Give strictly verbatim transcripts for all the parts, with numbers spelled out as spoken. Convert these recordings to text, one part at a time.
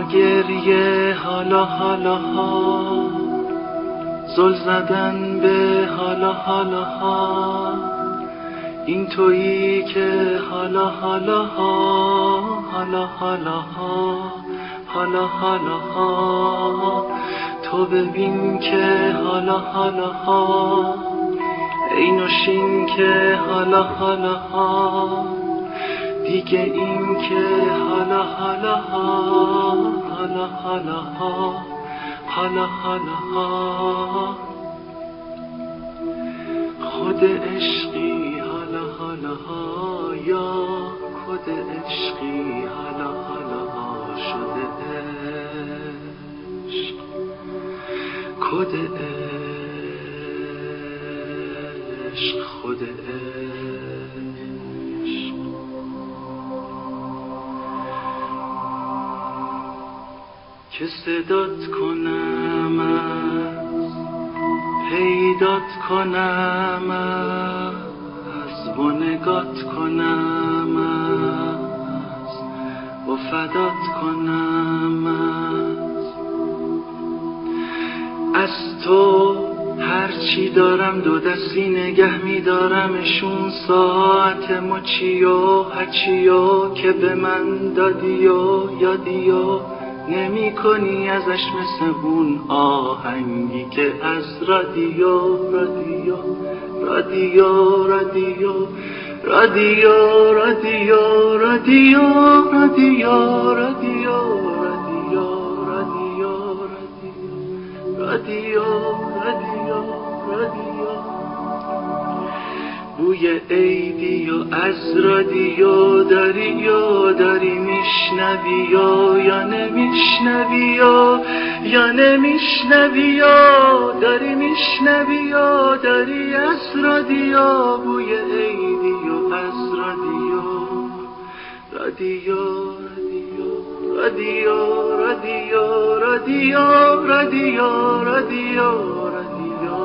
گریه حالا حالا ها، زل زدن به حالا حالا ها، این تویی که حالا حالا ها، حالا حالا ها، حالا حالا ها. تو ببین که حالا حالا ها، ای نوشین که حالا حالا ها، دیگه این که حالا حالا ها، حالا حالا ها، حالا حالا ها. خود عشقی حالا حالا ها، یا خود عشقی حالا حالا ها شده عشق، خود عشق، خود عشق. که صدات کنم از پیدات کنم از و نگات کنم از و فدات کنم از از تو هرچی دارم دو دستی نگه می‌دارمشون، ساعت مچی و هرچی و که به من دادی و یادی و نمی کنی ازش مثل اون آهنگی که از رادیو رادیو رادیو رادیو رادیو رادیو رادیو رادیو رادیو رادیو رادیو رادیو رادیو. بوی عیدی و از رادیو داری و داری میشنوی و یا نمیشنوی و یا نمیشنوی و داری میشنوی و داری از رادیو. بوی عیدی و از رادیو رادیو رادیو رادیو رادیو رادیو رادیو رادیو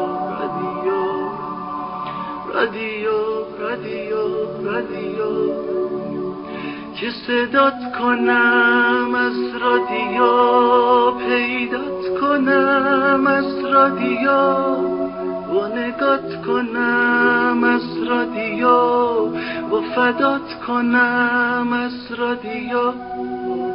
رادیو رادیو رادیو. که صدات کنم از رادیو، پیدات کنم از رادیو و نگات کنم از رادیو و فدات کنم از رادیو.